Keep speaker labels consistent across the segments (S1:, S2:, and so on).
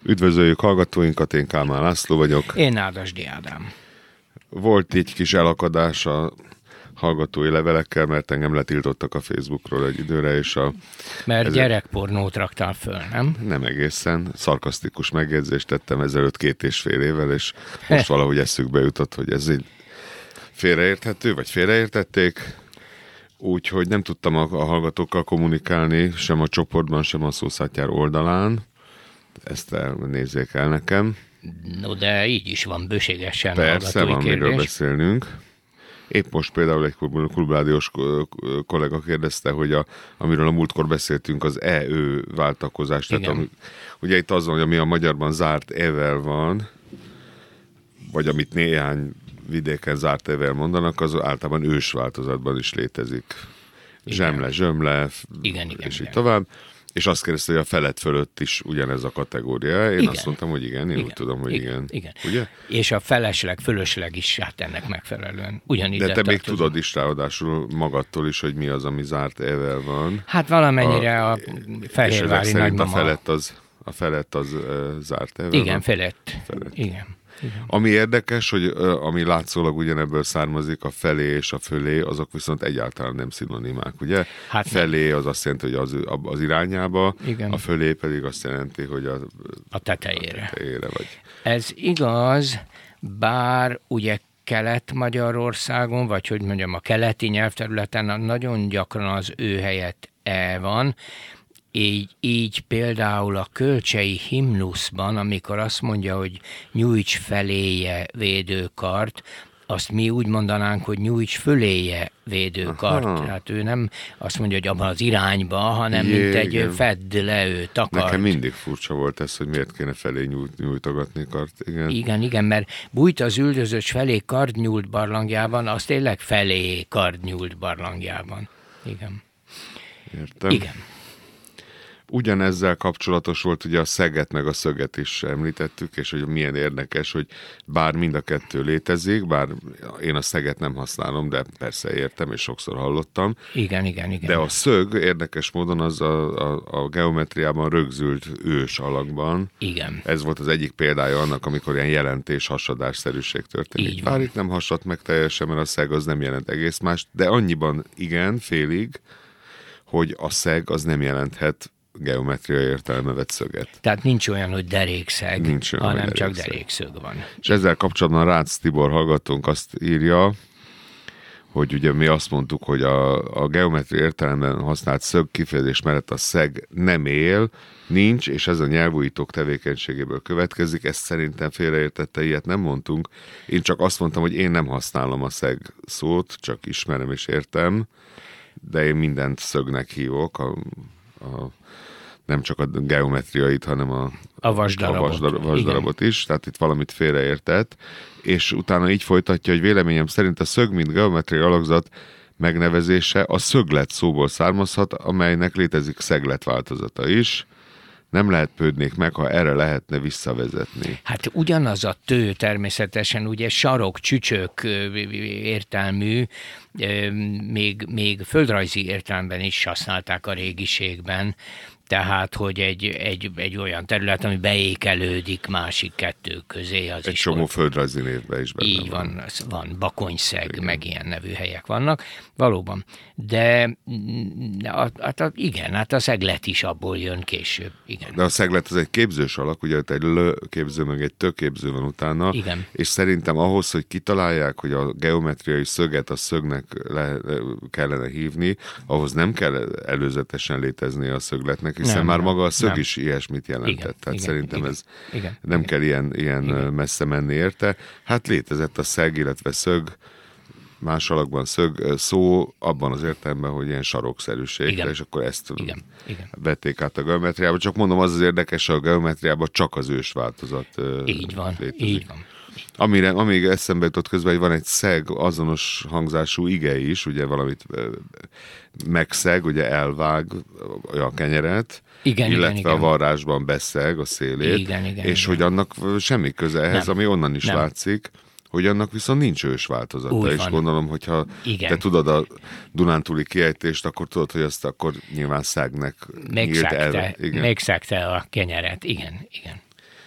S1: Üdvözöljük hallgatóinkat, én Kálmán László vagyok.
S2: Én Nádasdy Ádám.
S1: Volt egy kis elakadás a hallgatói levelekkel, mert engem letiltottak a Facebookról egy időre, és
S2: Mert gyerekpornót raktál föl, nem?
S1: Nem egészen. Szarkasztikus megjegyzést tettem ezelőtt 2,5 évvel, és most valahogy eszükbe jutott, hogy ez így félreérthető, vagy félreértették. Úgyhogy nem tudtam a hallgatókkal kommunikálni, sem a csoportban, sem a Szószátjár oldalán. Ezt nézzék el nekem.
S2: No, de így is van bőségesen
S1: persze,
S2: hallgatói
S1: van
S2: kérdés.
S1: miről beszélnünk. Épp most például egy klubrádiós kollega kérdezte, hogy amiről a múltkor beszéltünk, az e-ő váltakozás. Tehát ugye itt az van, hogy ami a magyarban zárt e-vel van, vagy amit néhány vidéken zárt e-vel mondanak, az általában ős változatban is létezik. Zsemle, zsömle, és így tovább. És azt kérdezte, hogy a felett fölött is ugyanez a kategória. Én azt mondtam, hogy igen, úgy tudom, hogy igen. Ugye?
S2: És a felesleg, fölösleg is hát ennek megfelelően. Ugyanígy
S1: de te még tudod is ráadásul magadtól is, hogy mi az, ami zárt e-vel van.
S2: Hát valamennyire a fehérvári nagymama.
S1: A felett az zárt e-vel
S2: igen,
S1: van?
S2: felett. Igen.
S1: Ami érdekes, hogy ami látszólag ugyanebből származik, a felé és a fölé, azok viszont egyáltalán nem szinonimák, ugye?
S2: Hát
S1: felé az azt jelenti, hogy az irányába,
S2: igen.
S1: A fölé pedig azt jelenti, hogy
S2: a tetejére.
S1: Vagy.
S2: Ez igaz, bár ugye Kelet-Magyarországon, vagy hogy mondjam, a keleti nyelvterületen nagyon gyakran az ő helyett e van. Így például a kölcsei himnuszban, amikor azt mondja, hogy nyújts feléje védőkart, azt mi úgy mondanánk, hogy nyújts föléje védőkart.
S1: Aha.
S2: Tehát ő nem azt mondja, hogy abban az irányba, hanem mint egy fedd le ő takart.
S1: Nekem mindig furcsa volt ez, hogy miért kéne felé nyújtogatni kart.
S2: Igen, mert bújt az üldözött felé kard nyúlt barlangjában, az tényleg felé kard nyúlt barlangjában. Igen.
S1: Értem.
S2: Igen.
S1: Ugyanezzel kapcsolatos volt, ugye a szeget meg a szöget is említettük, és hogy milyen érdekes, hogy bár mind a kettő létezik, bár én a szeget nem használom, de persze értem, és sokszor hallottam.
S2: Igen.
S1: De a szög érdekes módon az a geometriában rögzült ős alakban.
S2: Igen.
S1: Ez volt az egyik példája annak, amikor ilyen jelentés hasadásszerűség történik. Bár itt nem hasadt meg teljesen, mert a szeg az nem jelent egész más, de annyiban igen, félig, hogy a szeg az nem jelenthet geometriai értelme vett szöget.
S2: Tehát nincs olyan, hogy derékszeg, hanem csak derékszög van.
S1: És ezzel kapcsolatban Rácz Tibor hallgatónk azt írja, hogy ugye mi azt mondtuk, hogy a geometriai értelemben használt szög kifejezés mellett a szeg nem él, nincs, és ez a nyelvújítók tevékenységéből következik. Ezt szerintem félreértette, ilyet nem mondtunk. Én csak azt mondtam, hogy én nem használom a szeg szót, csak ismerem és értem, de én mindent szögnek hívok, nem csak a geometriait, hanem a vasdarabot is, tehát itt valamit félreértett, és utána így folytatja, hogy véleményem szerint a szög, mint geometriai alakzat megnevezése a szöglet szóból származhat, amelynek létezik szeglet változata is. Nem lehet pődnék meg, ha erre lehetne visszavezetni.
S2: Hát ugyanaz a tő természetesen, ugye sarok, csücsök értelmű, még földrajzi értelemben is használták a régiségben, tehát, hogy egy olyan terület, ami beékelődik másik kettő közé. Az
S1: egy
S2: is
S1: csomó földrajzi névben is benne
S2: így van Bakonyseg, igen. Meg ilyen nevű helyek vannak, valóban. De hát a szeglet is abból jön később. Igen.
S1: De a szeglet az egy képzős alak, ugye egy képző, meg egy töképző van utána,
S2: igen.
S1: És szerintem ahhoz, hogy kitalálják, hogy a geometriai szöget a szögnek kellene hívni, ahhoz nem kell előzetesen létezni a szögletnek, hiszen már maga a szög is ilyesmit jelentett. Igen, tehát szerintem ez nem kell ilyen messze menni érte. Hát létezett a szeg, illetve szög, más alakban szög szó abban az értelemben, hogy ilyen sarokszerűség, és akkor ezt vették át a geometriába. Csak mondom, az érdekes, a geometriában csak az ős változat létezik.
S2: Így van.
S1: Amíg eszembe jutott közben, hogy van egy szeg azonos hangzású ige is, ugye valamit megszeg, ugye elvág a kenyeret, illetve a varrásban beszeg a szélét, és hogy annak semmi köze ehhez, ami onnan is látszik, hogy annak viszont nincs ős változata, és gondolom, hogyha te tudod a dunántúli kiejtést, akkor tudod, hogy azt akkor nyilván szegnek nyílt el.
S2: Megszegte a kenyeret, igen.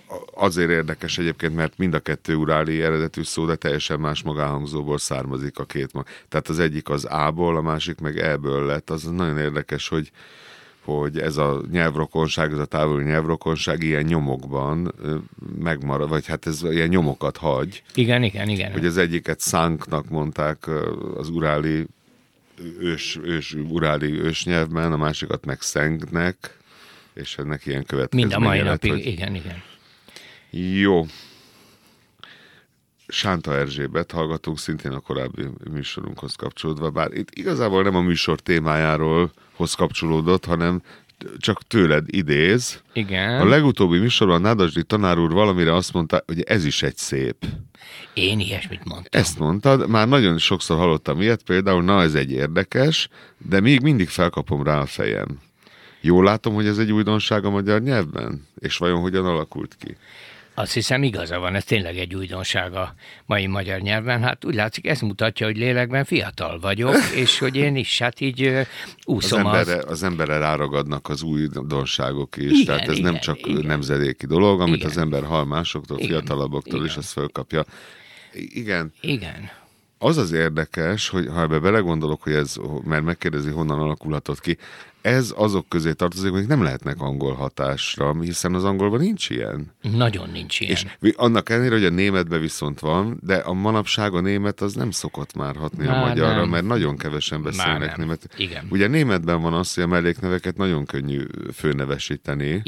S1: azért érdekes egyébként, mert mind a kettő uráli eredetű szó, de teljesen más magánhangzóból származik a két mag. Tehát az egyik az A-ból, a másik meg E-ből lett. Az nagyon érdekes, hogy ez a nyelvrokonság, ez a távoli nyelvrokonság ilyen nyomokban megmarad, vagy hát ez ilyen nyomokat hagy.
S2: Igen.
S1: Hogy az egyiket szánknak mondták az uráli uráli ősnyelvben, a másikat meg szengnek, és ennek ilyen következménye.
S2: Mind a mai
S1: lett,
S2: napig, igen.
S1: Jó. Sánta Erzsébet hallgatunk, szintén a korábbi műsorunkhoz kapcsolódva, bár itt igazából nem a műsor témájáról kapcsolódott, hanem csak tőled idéz.
S2: Igen.
S1: A legutóbbi műsorban Nádasdy tanár úr valamire azt mondta, hogy ez is egy szép.
S2: Én ilyesmit mondtam.
S1: Ezt mondtad, már nagyon sokszor hallottam ilyet, például, na ez egy érdekes, de még mindig felkapom rá a fejem. Jól látom, hogy ez egy újdonság a magyar nyelvben? És vajon hogyan alakult ki?
S2: Azt hiszem igaza van, ez tényleg egy újdonság a mai magyar nyelvben. Hát úgy látszik, ez mutatja, hogy lélekben fiatal vagyok, és hogy én is hát így úszom
S1: az emberre ráragadnak az újdonságok is,
S2: igen,
S1: tehát ez
S2: igen,
S1: nem csak
S2: igen.
S1: nemzedéki dolog, amit
S2: Igen.
S1: az ember hall másoktól,
S2: Igen.
S1: fiatalabboktól,
S2: Igen.
S1: és azt fölkapja. Igen.
S2: Igen.
S1: Az az érdekes, hogy ha ebbe belegondolok, hogy ez, mert megkérdezi, honnan alakulhatott ki, ez azok közé tartozik, hogy nem lehetnek angol hatásra, hiszen az angolban nincs ilyen.
S2: Nagyon nincs ilyen.
S1: És annak ellenére, hogy a németben viszont van, de a manapság a német az nem szokott már hatni
S2: Már
S1: a magyarra,
S2: nem.
S1: mert nagyon kevesen beszélnek német.
S2: Igen.
S1: Ugye németben van az, hogy a mellékneveket nagyon könnyű főnevesíteni.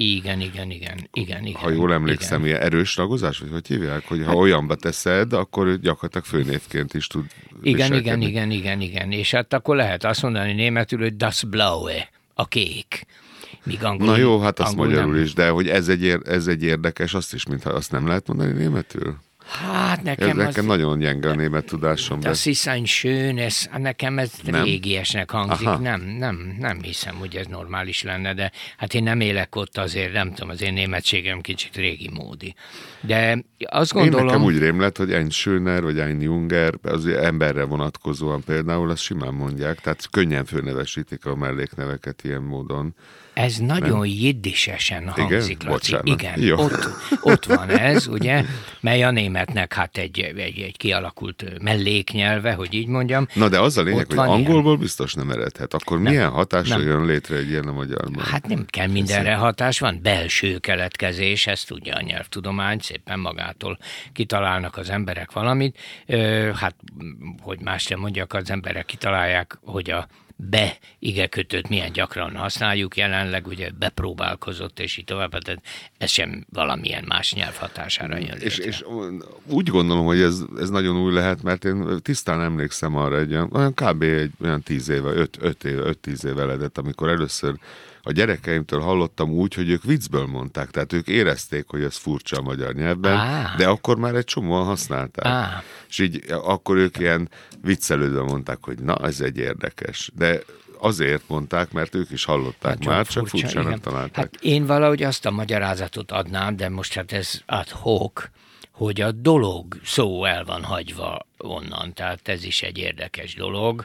S2: Igen.
S1: Ha jól emlékszem, ilyen erős ragozás, vagy hogy hívják, hogy ha olyanba teszed, akkor gyakorlatilag főnévként is tud viselkedni.
S2: Igen. És hát akkor lehet azt mondani németül, hogy das Blaue, a kék. Míg angol,
S1: Na jó, hát azt magyarul
S2: nem.
S1: is, de hogy ez egy érdekes, azt is, mintha azt nem lehet mondani németül.
S2: Hát
S1: Nekem nagyon gyenge a német tudásom.
S2: Das ist ein schönes, nekem ez
S1: Nem?
S2: régiesnek hangzik.
S1: Aha.
S2: Nem hiszem, hogy ez normális lenne, de hát én nem élek ott, azért nem tudom, az én németségem kicsit régi módi. De azt gondolom...
S1: Én nekem úgy rémlett, hogy ein Schöner, vagy ein Junger, az emberre vonatkozóan például, azt simán mondják, tehát könnyen főnevesítik a mellékneveket ilyen módon.
S2: Ez nagyon jiddisesen hangzik,
S1: Igen?
S2: Laci.
S1: Bocsánat.
S2: Igen,
S1: Jó.
S2: ott van ez, ugye, mely a németnek hát egy kialakult melléknyelve, hogy így mondjam.
S1: Na de az a lényeg,
S2: Ott
S1: hogy
S2: van
S1: angolból biztos nem eredhet. Akkor milyen hatásra
S2: Nem.
S1: jön létre egy ilyen a magyarban?
S2: Hát nem kell mindenre hatás, van belső keletkezés, ezt tudja a nyelvtudomány, szépen magától kitalálnak az emberek valamit. Hát, hogy más sem mondjak, az emberek kitalálják, hogy a igekötőt milyen gyakran használjuk jelenleg, ugye bepróbálkozott, és így tovább, tehát ez sem valamilyen más nyelv hatására jön létre.
S1: És úgy gondolom, hogy ez nagyon új lehet, mert én tisztán emlékszem arra olyan kb. Olyan 10 éve, 5-10 éve lehetett, amikor először a gyerekeimtől hallottam úgy, hogy ők viccből mondták, tehát ők érezték, hogy ez furcsa a magyar nyelvben, de akkor már egy csomóan használták. És így akkor ők ilyen viccelődve mondták, hogy na, ez egy érdekes. De azért mondták, mert ők is hallották hát már, csak furcsának találták.
S2: Hát én valahogy azt a magyarázatot adnám, de most hát ez ad hoc, hogy a dolog szó el van hagyva onnan, tehát ez is egy érdekes dolog.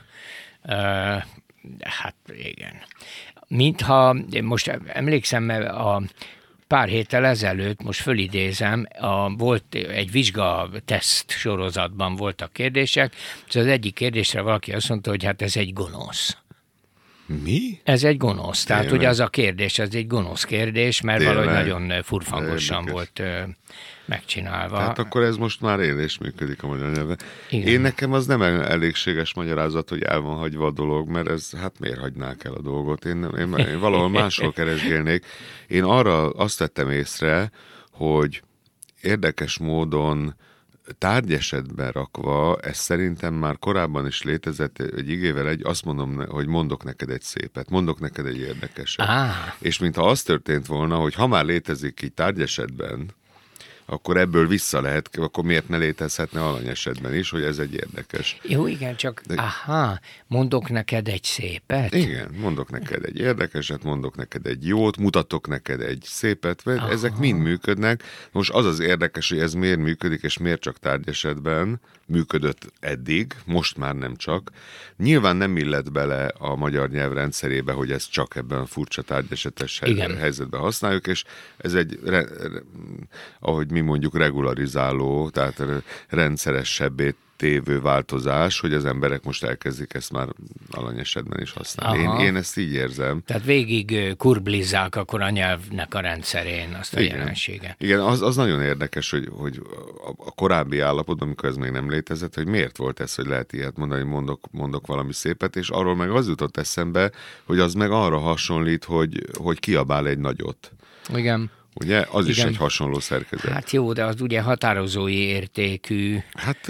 S2: Hát igen. Mintha, most emlékszem, a pár héttel ezelőtt, most fölidézem, volt egy vizsgateszt sorozatban voltak kérdések, és az egyik kérdésre valaki azt mondta, hogy hát ez egy gonosz.
S1: Mi?
S2: Ez egy gonosz. Tehát ugye az a kérdés, ez egy gonosz kérdés, mert valahogy nagyon furfangosan volt megcsinálva.
S1: Tehát akkor ez most már élés működik a magyar nyelven.
S2: Igen.
S1: Én nekem az nem elégséges magyarázat, hogy el van hagyva a dolog, mert ez, hát miért hagynák el a dolgot? Én valahol máshol keresgélnék. Én arra azt vettem észre, hogy érdekes módon tárgyesetben rakva, ez szerintem már korábban is létezett egy igével azt mondom, hogy mondok neked egy szépet, mondok neked egy érdekeset. És mintha az történt volna, hogy ha már létezik így tárgyesetben, akkor ebből vissza lehet, akkor miért ne létezhetne alany esetben is, hogy ez egy érdekes.
S2: Jó, igen, csak mondok neked egy szépet?
S1: Igen, mondok neked egy érdekeset, mondok neked egy jót, mutatok neked egy szépet, mert ezek mind működnek. Most az az érdekes, hogy ez miért működik, és miért csak tárgyesetben működött eddig, most már nem csak. Nyilván nem illett bele a magyar nyelv rendszerébe, hogy ezt csak ebben a furcsa tárgyesetes helyzetben használjuk, és ez egy, ahogy mi mondjuk, regularizáló, tehát rendszeresebbé tévő változás, hogy az emberek most elkezdik ezt már alany esetben is használni. Én ezt így érzem.
S2: Tehát végig kurblizzák akkor a nyelvnek a rendszerén azt a jelenséget.
S1: Igen, az nagyon érdekes, hogy a korábbi állapotban, amikor ez még nem létezett, hogy miért volt ez, hogy lehet ilyet mondani, mondok valami szépet, és arról meg az jutott eszembe, hogy az meg arra hasonlít, hogy kiabál egy nagyot.
S2: Igen.
S1: Ugye? Az is egy hasonló szerkezet.
S2: Hát jó, de az ugye határozói értékű.
S1: Hát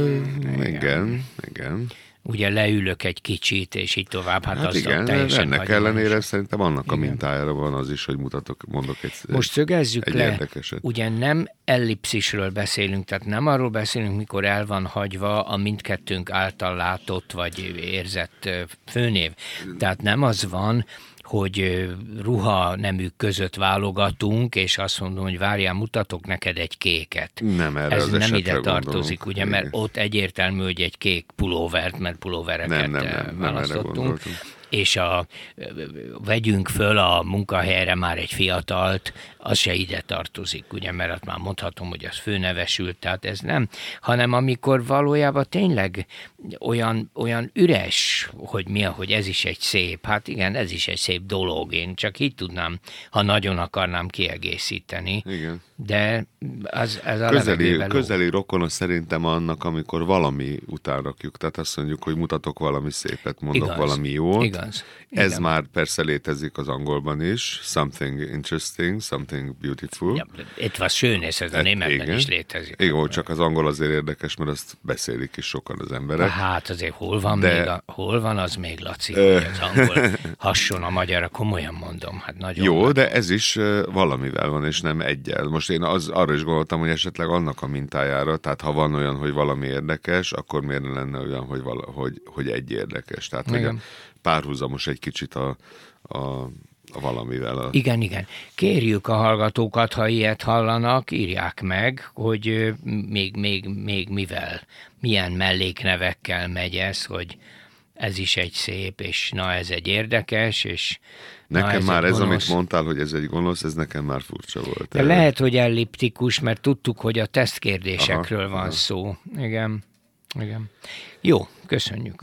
S1: igen.
S2: Ugye leülök egy kicsit, és így tovább. Hát az
S1: igen,
S2: teljesen
S1: ennek ellenére szerintem annak a mintájára van az is, hogy mondok egy
S2: most szögezzük
S1: egy
S2: le,
S1: érdekeset.
S2: Ugye nem ellipszisről beszélünk, tehát nem arról beszélünk, mikor el van hagyva a mindkettőnk által látott vagy érzett főnév. Tehát nem az van, hogy ruha neműk között válogatunk, és azt mondom, hogy várjál, mutatok neked egy kéket.
S1: Nem, erre
S2: ez
S1: az
S2: nem
S1: esetre
S2: ide tartozik,
S1: gondolunk.
S2: ugye, mert ott egyértelmű, hogy egy kék pulóvert, mert pulóvereket választottunk. És vegyünk föl a munkahelyre már egy fiatalt, az se ide tartozik, ugye, mert azt már mondhatom, hogy az főnevesült, tehát ez nem, hanem amikor valójában tényleg olyan üres, hogy ez is egy szép, hát igen, ez is egy szép dolog, én csak így tudnám, ha nagyon akarnám kiegészíteni.
S1: Igen.
S2: De ez a
S1: közeli rokona szerintem annak, amikor valami után rakjuk, tehát azt mondjuk, hogy mutatok valami szépet, mondok valami jót.
S2: Igaz.
S1: Ez már persze létezik az angolban is, something interesting, something beautiful.
S2: Ja, etwas Schönes, ez a németben is létezik.
S1: Igen, csak az angol azért érdekes, mert azt beszélik is sokan az emberek.
S2: Hát azért hol van az még, Laci, hogy az angol hasonl a magyarra, komolyan mondom. Hát nagyon
S1: jó,
S2: nagy.
S1: de ez is valamivel van, és nem egyel. Most én arra is gondoltam, hogy esetleg annak a mintájára, tehát ha van olyan, hogy valami érdekes, akkor miért lenne olyan, hogy egy érdekes. Tehát hogy párhuzamos egy kicsit a valamivel.
S2: Igen. Kérjük a hallgatókat, ha ilyet hallanak, írják meg, hogy még mivel, milyen melléknevekkel megy ez, hogy ez is egy szép, és na ez egy érdekes, és
S1: nekem már ez, amit mondtál, hogy ez egy gonosz, ez nekem már furcsa volt.
S2: De lehet, hogy elliptikus, mert tudtuk, hogy a tesztkérdésekről van szó. Igen. Jó, köszönjük.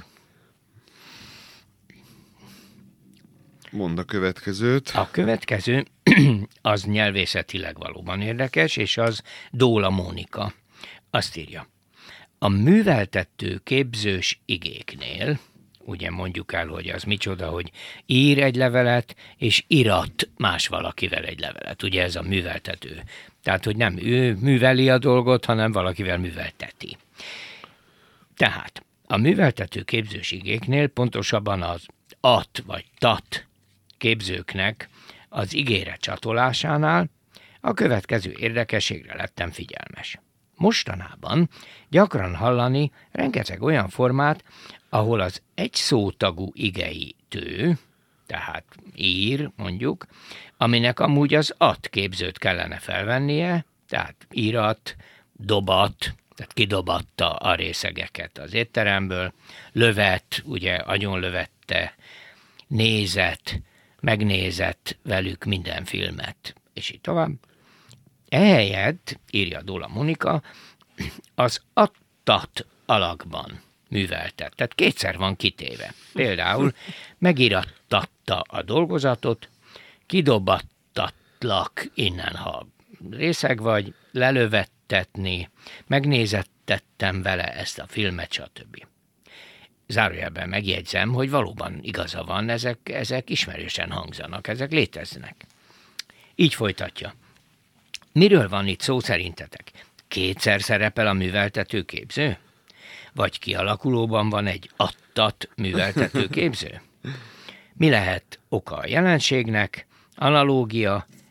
S1: Mondd a következőt.
S2: A következő az nyelvészetileg valóban érdekes, és az Dóla Mónika. Azt írja. A műveltető képzős igéknél, ugye mondjuk el, hogy az micsoda, hogy ír egy levelet, és irat más valakivel egy levelet. Ugye ez a műveltető. Tehát, hogy nem ő műveli a dolgot, hanem valakivel művelteti. Tehát a műveltető képzős igéknél pontosabban az at vagy tat képzőknek az igére csatolásánál a következő érdekességre lettem figyelmes. Mostanában gyakran hallani rengeteg olyan formát, ahol az egy szótagú igeítő, tehát ír mondjuk, aminek amúgy az at képzőt kellene felvennie, tehát írat, dobat, tehát kidobatta a részegeket az étteremből, lövet, ugye agyonlövette, nézett, megnézett velük minden filmet, és így tovább. Ehelyett, írja Dóla Mónika, az attat alakban műveltet. Tehát kétszer van kitéve. Például megirattatta a dolgozatot, kidobattatlak innen, ha részeg vagy, lelövettetni, megnézettettem vele ezt a filmet, stb. Zárójelben megjegyzem, hogy valóban igaza van, ezek ismerősen hangzanak, ezek léteznek. Így folytatja. Miről van itt szó szerintetek? Kétszer szerepel a műveltető képző? Vagy kialakulóban van egy attat műveltető képző? Mi lehet oka a jelenségnek? Analógia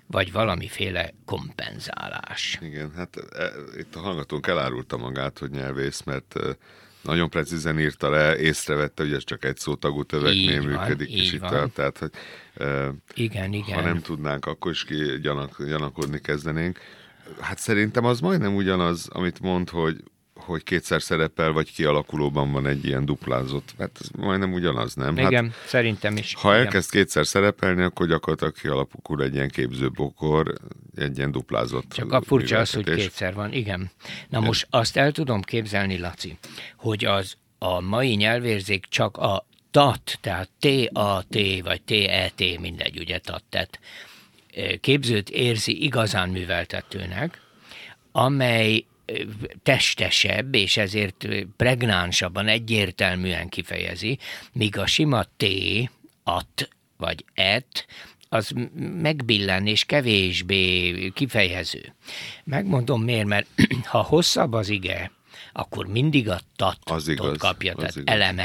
S2: vagy valamiféle kompenzálás.
S1: Igen, hát itt a hallgatónk elárulta magát, hogy nyelvész, mert nagyon precízen írta le, észrevette, hogy ez csak egy szótagú töveknél működik, és itt tehát, hogy
S2: igen.
S1: ha nem tudnánk, akkor is gyanakodni kezdenénk. Hát szerintem az majdnem ugyanaz, amit mond, hogy kétszer szerepel, vagy kialakulóban van egy ilyen duplázott. Hát ez majdnem ugyanaz, nem?
S2: Igen, hát, szerintem is.
S1: Ha elkezd kétszer szerepelni, akkor gyakorlatilag kialakul egy ilyen képzőbokor, egy ilyen duplázott.
S2: Csak a furcsa az, hogy kétszer van, igen. Na most azt el tudom képzelni, Laci, hogy a mai nyelvérzék csak a TAT, tehát T-A-T, vagy T-E-T, mindegy, ugye TAT, képzőt érzi igazán műveltetőnek, amely testesebb, és ezért pregnánsabban, egyértelműen kifejezi, míg a sima T, at vagy et, az megbillen és kevésbé kifejező. Megmondom miért, mert ha hosszabb az ige, akkor mindig a tatot kapja, tehát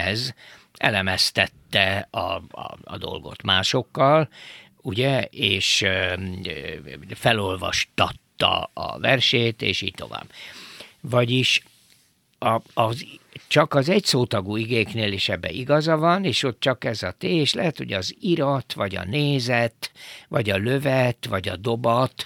S2: elemeztette a dolgot másokkal, ugye, és felolvastatta a versét, és így tovább. Vagyis csak az egyszótagú igéknél is ebbe igaza van, és ott csak ez a T, és lehet, hogy az irat, vagy a nézet, vagy a lövet, vagy a dobat,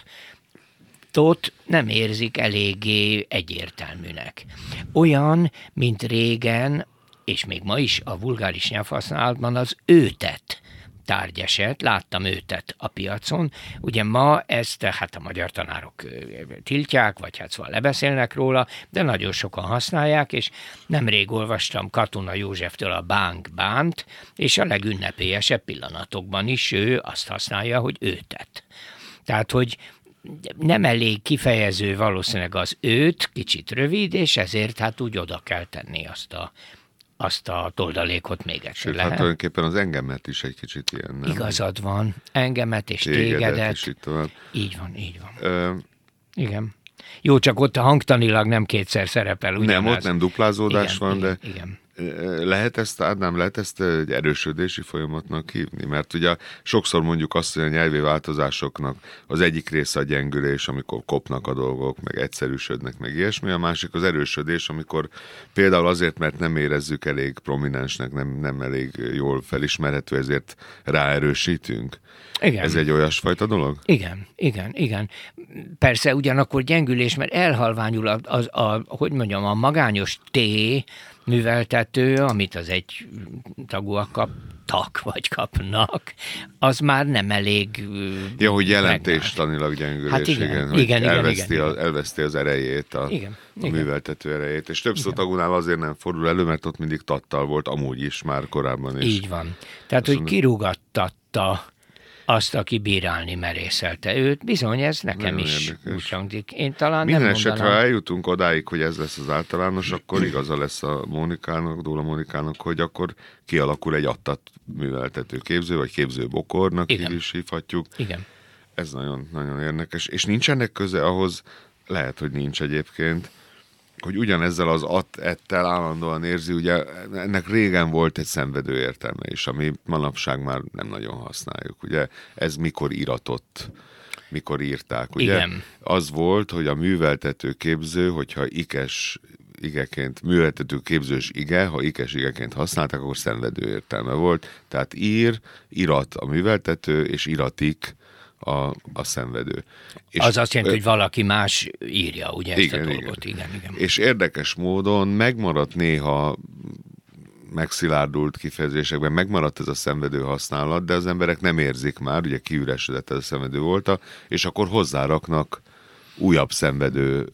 S2: nem érzik eléggé egyértelműnek. Olyan, mint régen, és még ma is a vulgáris nyelvhasználatban az őtet tárgyeset, láttam őtet a piacon. Ugye ma ezt hát a magyar tanárok tiltják, vagy hát szóval lebeszélnek róla, de nagyon sokan használják, és nemrég olvastam Katona Józseftől a bánt, és a legünnepélyesebb pillanatokban is ő azt használja, hogy őtet. Tehát, hogy nem elég kifejező valószínűleg az őt, kicsit rövid, és ezért hát úgy oda kell tenni azt a toldalékot még egyszer.
S1: Sőt, hát tulajdonképpen az engemet is egy kicsit ilyen, nem?
S2: Igazad van, engemet és tégedet.
S1: És így tovább.
S2: Így van. Igen. Jó, csak ott a hangtanilag nem kétszer szerepel. Ugyanaz.
S1: Nem, ott nem duplázódás van, de
S2: igen.
S1: Lehet ezt egy erősödési folyamatnak hívni? Mert ugye sokszor mondjuk azt, hogy a nyelvi változásoknak az egyik része a gyengülés, amikor kopnak a dolgok, meg egyszerűsödnek, meg ilyesmi, a másik az erősödés, amikor például azért, mert nem érezzük elég prominensnek, nem elég jól felismerhető, ezért ráerősítünk. Igen. Ez egy olyasfajta dolog?
S2: Igen. Persze ugyanakkor gyengülés, mert elhalványul a magányos T műveltető, amit az egy tagúak kaptak, vagy kapnak, az már nem elég...
S1: Ja, hogy jelentéstanilag gyengülés, hát igen, elveszti az erejét, a műveltető erejét. És több szótagúnál azért nem fordul elő, mert ott mindig tattal volt, amúgy is, már korábban is.
S2: Így van. Tehát, hogy kirúgattatta azt, aki bírálni merészelte őt. Bizony, ez nekem is úgy hangzik. Én talán
S1: minden esetre, ha eljutunk odáig, hogy ez lesz az általános, akkor igaza lesz a Dóla Mónikának, hogy akkor kialakul egy attat műveltető képző, vagy képzőbokornak is hívhatjuk.
S2: Igen.
S1: Ez nagyon, nagyon érdekes. És nincs ennek köze ahhoz, lehet, hogy nincs egyébként, hogy ugyanezzel az ettel állandóan érzi, ugye ennek régen volt egy szenvedő értelme is, ami manapság már nem nagyon használjuk. Ugye ez mikor mikor írták. Ugye
S2: igen.
S1: Az volt, hogy a műveltető képző, hogyha igeként, műveltető képzős ige, ha ikes igeként használták, akkor szenvedő értelme volt. Tehát irat a műveltető, és iratik a szenvedő. És
S2: az azt jelenti, hogy valaki más írja, ugye ezt a dolgot. Igen.
S1: És érdekes módon megmaradt néha megszilárdult kifejezésekben, megmaradt ez a szenvedő használat, de az emberek nem érzik már, ugye kiüresedett ez a szenvedő volta, és akkor hozzáraknak újabb szenvedő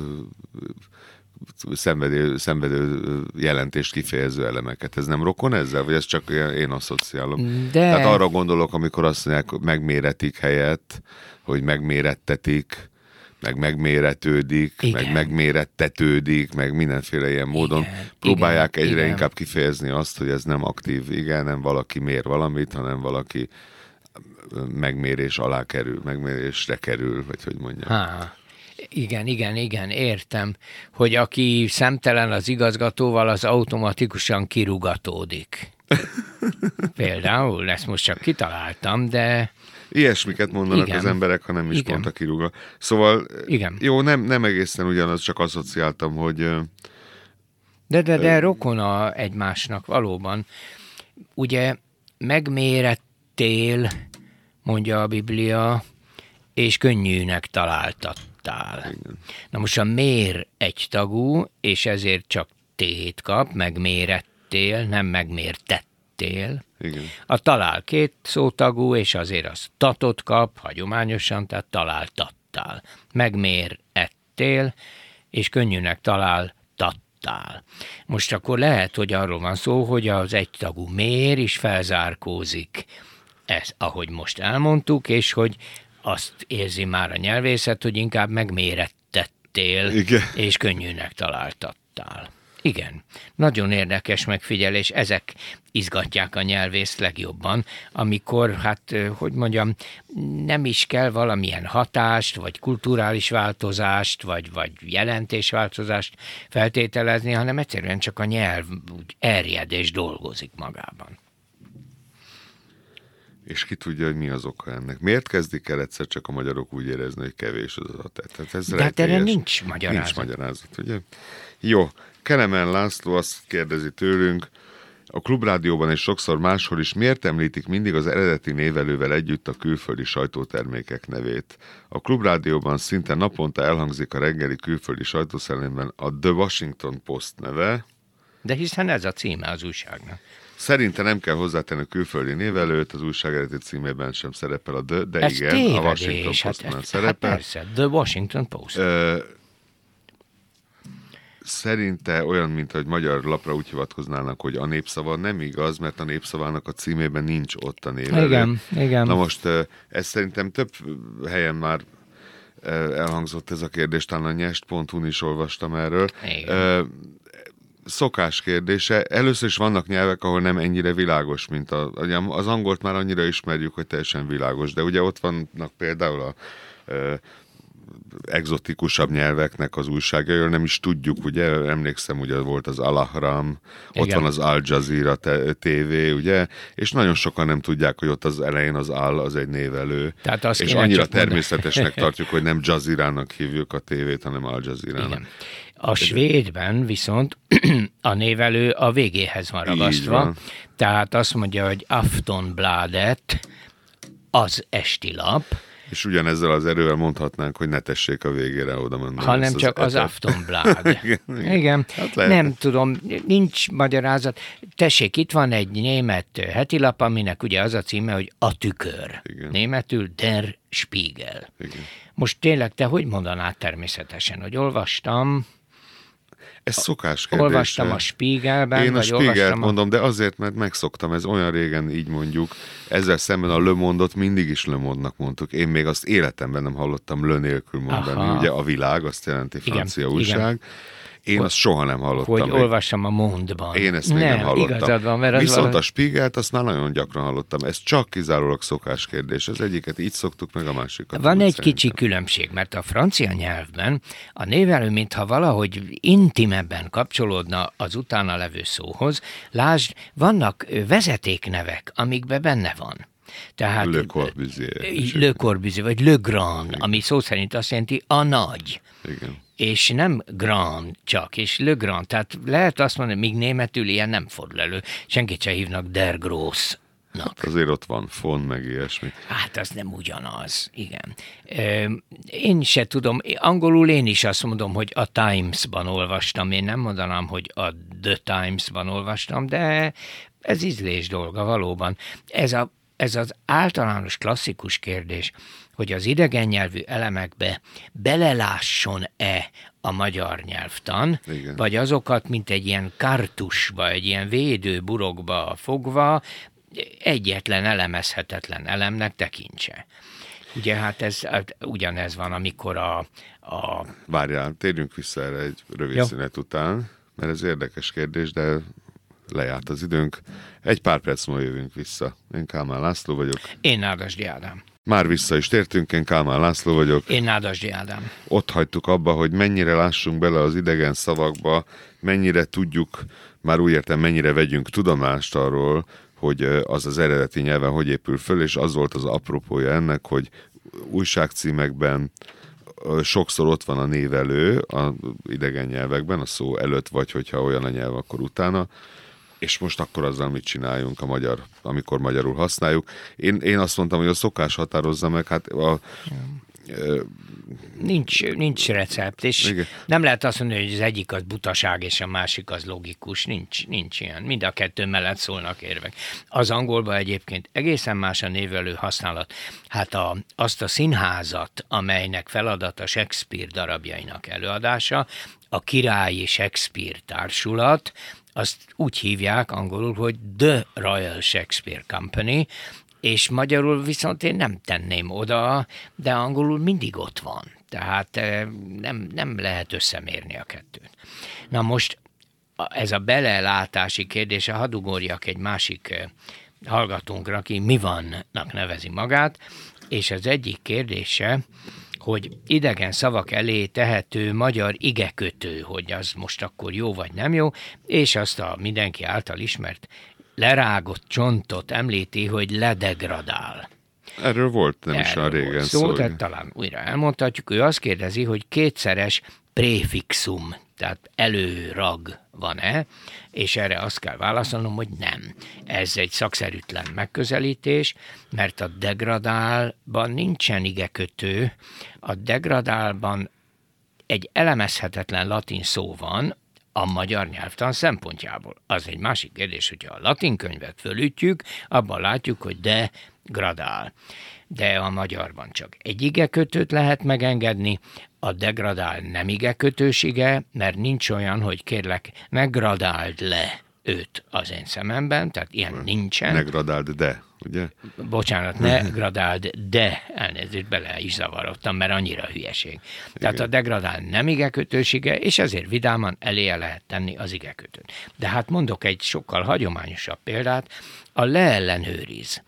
S1: jelentést kifejező elemeket. Ez nem rokon ezzel? Vagy ez csak én asszociálom? Tehát arra gondolok, amikor azt mondják, hogy megméretik helyett, hogy megmérettetik, meg megméretődik, meg megmérettetődik, meg mindenféle ilyen módon próbálják egyre inkább kifejezni azt, hogy ez nem aktív, nem valaki mér valamit, hanem valaki megmérés alá kerül, megmérésre kerül, vagy hogy mondjam.
S2: Igen, értem, hogy aki szemtelen az igazgatóval, az automatikusan kirúgatódik. Például, ezt most csak kitaláltam, de
S1: Ilyesmiket mondanak
S2: Igen.
S1: az emberek, ha nem is
S2: Igen.
S1: pont a kirúga. Szóval
S2: Igen.
S1: jó, nem egészen ugyanaz, csak asszociáltam, hogy
S2: De rokona egymásnak valóban. Ugye megmérettél, mondja a Biblia, és könnyűnek találtattál.
S1: igen.
S2: Na most a mér egytagú, és ezért csak tét kap, megmérettél, nem megmértettél.
S1: Igen.
S2: A talál két szótagú, és azért az tatot kap, hagyományosan, tehát találtattál. Megmérettél, és könnyűnek találtattál. Most akkor lehet, hogy arról van szó, hogy az egytagú mér is felzárkózik. Ez, ahogy most elmondtuk, és hogy azt érzi már a nyelvészet, hogy inkább megmérettettél,
S1: Igen.
S2: és könnyűnek találtattál. Igen, nagyon érdekes megfigyelés, ezek izgatják a nyelvészt legjobban, amikor, hát, hogy mondjam, nem is kell valamilyen hatást, vagy kulturális változást, vagy jelentésváltozást feltételezni, hanem egyszerűen csak a nyelv úgy erjed és dolgozik magában.
S1: És ki tudja, hogy mi az oka ennek. Miért kezdik el egyszer csak a magyarok úgy érezni, hogy kevés az adat? Tehát ez
S2: de hát erre nincs magyarázat.
S1: Nincs magyarázat, ugye? Jó, Kelemen László azt kérdezi tőlünk, a Klubrádióban és sokszor máshol is miért említik mindig az eredeti névelővel együtt a külföldi sajtótermékek nevét? A Klubrádióban szinte naponta elhangzik a reggeli külföldi sajtószerelemben a The Washington Post neve.
S2: De hiszen ez a címe az újságnak.
S1: Szerinte nem kell hozzátenni a külföldi névelőt, az újság eredeti címében sem szerepel a The, de
S2: Ez
S1: igen,
S2: tévedés,
S1: a Washington Postban szerepel.
S2: Hát persze, The Washington Post.
S1: Szerinte olyan, mint hogy magyar lapra úgy hivatkoznának, hogy a Népszava, nem igaz, mert a Népszavának a címében nincs ott a névelő.
S2: Igen.
S1: Na most ez szerintem több helyen már elhangzott ez a kérdés, talán a nyest.hu-n is olvastam erről. Szokás kérdése. Először is vannak nyelvek, ahol nem ennyire világos, mint az angolt már annyira ismerjük, hogy teljesen világos, de ugye ott vannak például a egzotikusabb nyelveknek az újságai, nem is tudjuk, ugye, emlékszem, ugye volt az Al-Ahram, ott van az Al Jazeera TV, ugye, és nagyon sokan nem tudják, hogy ott az elején az Al az egy névelő, és annyira természetesnek tartjuk, hogy nem Jazeera-nak hívjuk a tévét, hanem Al Jazeera-nak.
S2: Igen. A svédben viszont a névelő a végéhez van ragasztva, tehát azt mondja, hogy Aftonbladet az esti lap,
S1: és ugyanezzel az erővel mondhatnánk, hogy ne tessék a végére oda mondani.
S2: Hanem csak az Aftonblad. Igen. Hát nem tudom, nincs magyarázat. Tessék, itt van egy német hetilap, aminek ugye az a címe, hogy A Tükör.
S1: Igen.
S2: Németül Der Spiegel.
S1: Igen.
S2: Most tényleg te hogy mondanád természetesen, hogy olvastam...
S1: Ez szokás kérdése.
S2: Olvastam a Spiegelben,
S1: én a Spiegelt mondom, de azért, mert megszoktam, ez olyan régen így mondjuk. Ezzel szemben a Le Monde-ot mindig is Le Monde-nak mondtuk. Én még azt életemben nem hallottam Le nélkül mondani. Aha. Ugye a világ azt jelenti francia újság. Igen. Én azt soha nem hallottam.
S2: Hogy olvassam a Mondban.
S1: Én ezt még nem hallottam.
S2: Igazad van, mert
S1: viszont a Spiegelt azt már nagyon gyakran hallottam. Ez csak kizárólag szokás kérdés. Az egyiket így szoktuk, meg a másikat.
S2: Van egy kicsi különbség, mert a francia nyelvben a névelő, mintha valahogy intimebben kapcsolódna az utána levő szóhoz. Lásd, vannak vezetéknevek, amikben benne van. Tehát Le Corbusier, vagy Le Grand, igen. Ami szó szerint azt jelenti a nagy.
S1: Igen.
S2: És nem Grand csak, és Le Grand. Tehát lehet azt mondani, míg németül ilyen nem fordul elő. Senkit se hívnak Der Grossnak.
S1: Hát azért ott van von, meg ilyesmi.
S2: Hát az nem ugyanaz, igen. Én se tudom, angolul én is azt mondom, hogy a Times-ban olvastam. Én nem mondanám, hogy a The Times-ban olvastam, de ez ízlés dolga valóban. Ez az általános klasszikus kérdés, hogy az idegen nyelvű elemekbe belelásson-e a magyar nyelvtan, igen. Vagy azokat, mint egy ilyen kartusba, egy ilyen védőburokba fogva, egyetlen elemezhetetlen elemnek tekintse. Ugye hát ez ugyanez van, amikor
S1: Várjál, térjünk vissza erre egy rövid szünet után, mert ez érdekes kérdés, de lejárt az időnk. Egy pár perc múlva jövünk vissza. Én Kálmán László vagyok.
S2: Én Nádasdy Ádám.
S1: Már vissza is tértünk, én Kálmán László vagyok.
S2: Én Nádasdy Ádám.
S1: Ott hagytuk abba, hogy mennyire lássunk bele az idegen szavakba, mennyire tudjuk, már úgy értem, mennyire vegyünk tudomást arról, hogy az eredeti nyelven hogy épül föl, és az volt az apropója ennek, hogy újságcímekben sokszor ott van a névelő a idegen nyelvekben, a szó előtt, vagy hogyha olyan a nyelv, akkor utána, és most akkor azzal mit csináljunk amikor magyarul használjuk. Én azt mondtam, hogy a szokás határozza meg, hát
S2: Nincs recept, és
S1: igen.
S2: Nem lehet azt mondani, hogy az egyik az butaság, és a másik az logikus. Nincs ilyen. Mind a kettő mellett szólnak érvek. Az angolban egyébként egészen más a névelő használat. Hát azt a színházat, amelynek feladata Shakespeare darabjainak előadása, a Királyi Shakespeare Társulat, azt úgy hívják angolul, hogy The Royal Shakespeare Company, és magyarul viszont én nem tenném oda, de angolul mindig ott van. Tehát nem lehet összemérni a kettőt. Na most ez a belelátási kérdése, hadd ugorjak egy másik hallgatónkra, aki Mi vannak nevezi magát, és az egyik kérdése, hogy idegen szavak elé tehető magyar igekötő, hogy az most akkor jó vagy nem jó, és azt a mindenki által ismert lerágott csontot említi, hogy ledegradál.
S1: Erről volt nem is a régen
S2: szó. Tehát talán újra elmondhatjuk. Ő azt kérdezi, hogy kétszeres préfixum, tehát előrag van-e, és erre azt kell válaszolnom, hogy nem. Ez egy szakszerűtlen megközelítés, mert a degradálban nincsen igekötő, a degradálban egy elemezhetetlen latin szó van, a magyar nyelvtan szempontjából. Az egy másik kérdés, hogyha a latin könyvet fölütjük, abban látjuk, hogy degradál. De a magyarban csak egy igekötőt lehet megengedni, a degradál nem igekötős ige, mert nincs olyan, hogy kérlek, ne gradáld le őt az én szememben, tehát ilyen nincsen.
S1: Ne gradáld de, ugye?
S2: Bocsánat, ne gradáld, de elnézést, bele is zavarodtam, mert annyira hülyeség. Tehát igen. A degradál nem igekötős ige, és ezért vidáman eléje lehet tenni az igekötőt. De hát mondok egy sokkal hagyományosabb példát, a leellenőriz.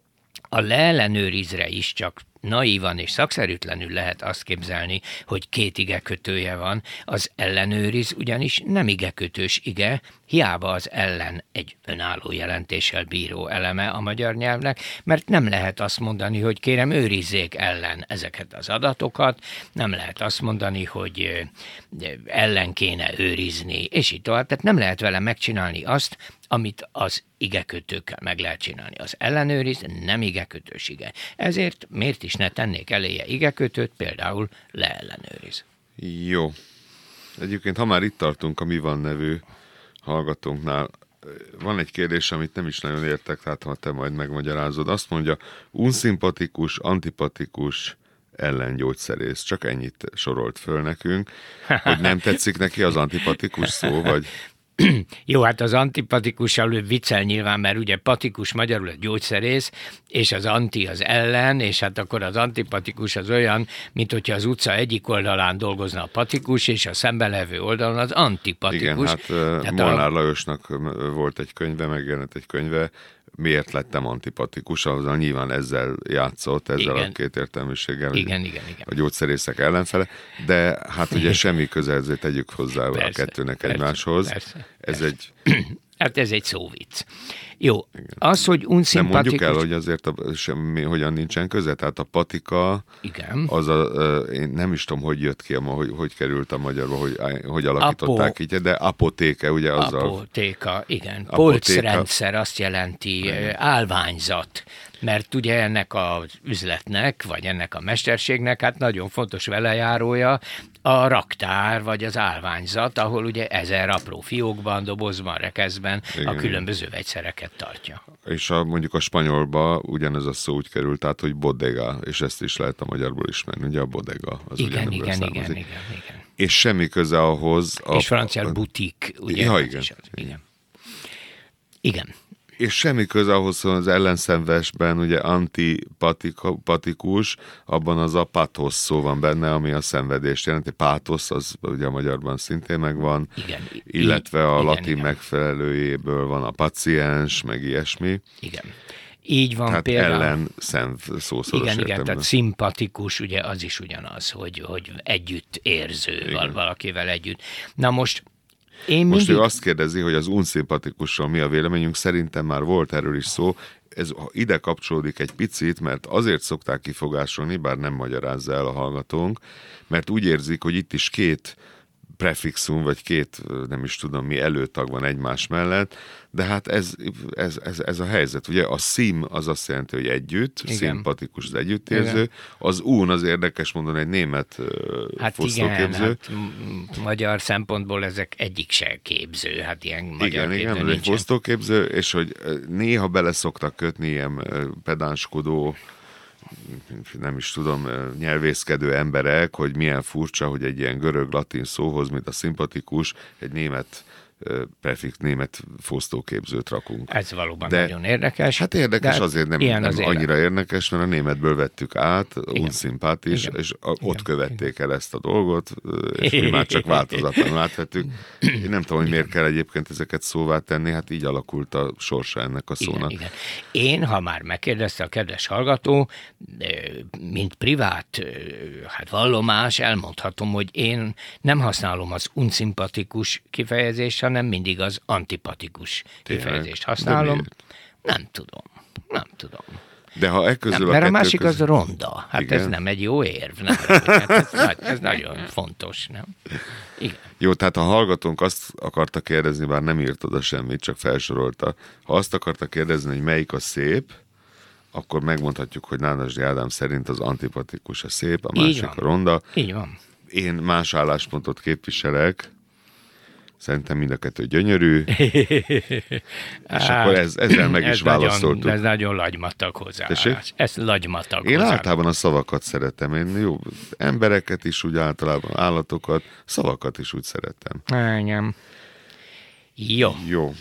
S2: A leellenőrizre is csak naívan és szakszerűtlenül lehet azt képzelni, hogy két igekötője van. Az ellenőriz ugyanis nem igekötős ige, hiába az ellen egy önálló jelentéssel bíró eleme a magyar nyelvnek, mert nem lehet azt mondani, hogy kérem őrizzék ellen ezeket az adatokat, nem lehet azt mondani, hogy ellen kéne őrizni, és így tovább. Tehát nem lehet vele megcsinálni azt, amit az igekötőkkel meg lehet csinálni. Az ellenőriz nem igekötős ige. Ezért miért is ne tennék eléje igekötőt, például leellenőriz.
S1: Jó. Egyébként, ha már itt tartunk a Mi van nevű hallgatónknál, van egy kérdés, amit nem is nagyon értek, tehát ha te majd megmagyarázod. Azt mondja, unszimpatikus, antipatikus ellengyógyszerész. Csak ennyit sorolt föl nekünk, hogy nem tetszik neki az antipatikus szó, vagy...
S2: Jó, hát az antipatikussal viccel nyilván, mert ugye patikus magyarul a gyógyszerész, és az anti az ellen, és hát akkor az antipatikus az olyan, mint hogyha az utca egyik oldalán dolgozna a patikus, és a szembenlevő oldalon az antipatikus.
S1: Igen, hát Molnár Lajosnak volt egy könyve, megjelent egy könyve, miért lettem antipatikus, azon nyilván ezzel játszott, ezzel igen. A kétértelműséggel,
S2: igen.
S1: A gyógyszerészek ellenfele, de hát ugye semmi köze, ezért tegyük hozzá persze, a kettőnek egymáshoz. Persze.
S2: Hát ez egy szóvic. Jó, az, hogy unszimpatikus...
S1: Nem mondjuk el, hogy azért semmi, hogyan nincsen köze, tehát a patika,
S2: igen.
S1: Az én nem is tudom, hogy jött ki, hogy került a magyarba, hogy alakították így, de apotéke, ugye azzal...
S2: Apotéka, igen. Polcrendszer azt jelenti, állványzat. Mert ugye ennek az üzletnek, vagy ennek a mesterségnek, hát nagyon fontos velejárója a raktár, vagy az állványzat, ahol ugye 1000 apró fiókban, dobozban, rekeszben igen. A különböző vegyszereket tartja.
S1: És mondjuk a spanyolba ugyanez a szó úgy került át, hogy bodega, és ezt is lehet a magyarból ismerni, ugye a bodega. Az
S2: igen.
S1: És semmi köze ahhoz...
S2: És franciául butik, ugye?
S1: Ja, igen.
S2: Igen.
S1: És semmi köze ahhoz, hogy az ellenszenvesben ugye antipatikus, abban az a pathos szó van benne, ami a szenvedést jelenti. Pátosz, az ugye a magyarban szintén megvan,
S2: igen.
S1: Illetve a latin megfelelőjéből van a paciens, meg ilyesmi.
S2: Igen. Így van
S1: tehát
S2: például.
S1: ellenszenv szószoros
S2: igen, tehát szimpatikus, ugye az is ugyanaz, hogy együtt érző valakivel együtt. Na most
S1: Most ő azt kérdezi, hogy az unszimpatikussal mi a véleményünk, szerintem már volt erről is szó, ez ide kapcsolódik egy picit, mert azért szokták kifogásolni, bár nem magyarázza el a hallgatónk, mert úgy érzik, hogy itt is két prefixum, vagy két, nem is tudom mi, előtag van egymás mellett, de hát ez a helyzet. Ugye a szim az azt jelenti, hogy együtt, igen. Szimpatikus az együttérző, igen. Az un az érdekes módon egy német fosztóképző. Hát
S2: magyar szempontból ezek egyik se képző, hát ilyen magyar
S1: igen, egy fosztóképző, és hogy néha bele szoktak kötni ilyen pedánskodó, nem is tudom, nyelvészkedő emberek, hogy milyen furcsa, hogy egy ilyen görög-latin szóhoz, mint a szimpatikus, egy német fosztóképzőt rakunk.
S2: Ez valóban nagyon érdekes.
S1: Hát érdekes, azért nem annyira érdekes, mert a németből vettük át, unszimpátis, és ott követték el ezt a dolgot, és mi már csak változatlanul átvettük. Én nem tudom, hogy miért kell egyébként ezeket szóvá tenni, hát így alakult a sorsa ennek a szónak.
S2: Igen. Én, ha már megkérdezte a kedves hallgató, mint privát vallomás, elmondhatom, hogy én nem használom az unszimpatikus kifejezést, hanem mindig az antipatikus kifejezést használom. Nem tudom.
S1: De ha közül
S2: mert a másik az ronda. Hát igen. Ez nem egy jó érv. Nem? Hát ez nagyon fontos, nem? Igen.
S1: Jó, tehát a hallgatónk azt akarta kérdezni, bár nem írt oda semmit, csak felsorolta. Ha azt akarta kérdezni, hogy melyik a szép, akkor megmondhatjuk, hogy Nánasdi Ádám szerint az antipatikus a szép, a másik a ronda.
S2: Így van.
S1: Én más álláspontot képviselek, szerintem mind a kettő gyönyörű, és akkor ezzel meg is válaszoltuk.
S2: Ez nagyon lagymatag hozzáállás. Ez lagymatag
S1: Én általában a szavakat szeretem. Én jó, embereket is úgy általában, állatokat, szavakat is úgy szeretem.
S2: Igen. Jó.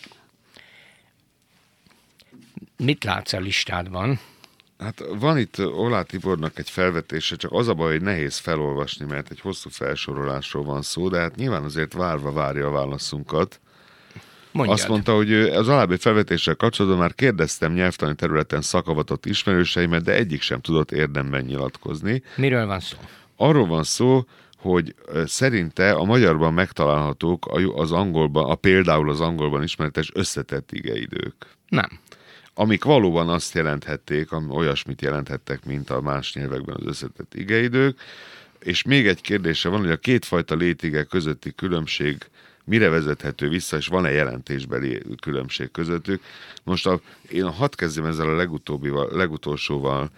S2: Mit látsz a listádban?
S1: Hát van itt Oláh Tibornak egy felvetése, csak az a baj, hogy nehéz felolvasni, mert egy hosszú felsorolásról van szó, de hát nyilván azért várja a válaszunkat.
S2: Mondjad.
S1: Azt mondta, hogy az alábbi felvetéssel kapcsolatban már kérdeztem nyelvtani területen szakavatott ismerőseimet, de egyik sem tudott érdemben nyilatkozni.
S2: Miről van szó?
S1: Arról van szó, hogy szerinte a magyarban megtalálhatók az angolban, például az angolban ismeretes összetett igeidők.
S2: Nem.
S1: Amik valóban azt jelenthették, olyasmit jelenthettek, mint a más nyelvekben az összetett igeidők. És még egy kérdése van, hogy a kétfajta létige közötti különbség mire vezethető vissza, és van-e jelentésbeli különbség közöttük. Most én hadd kezdjem ezzel a legutolsóval.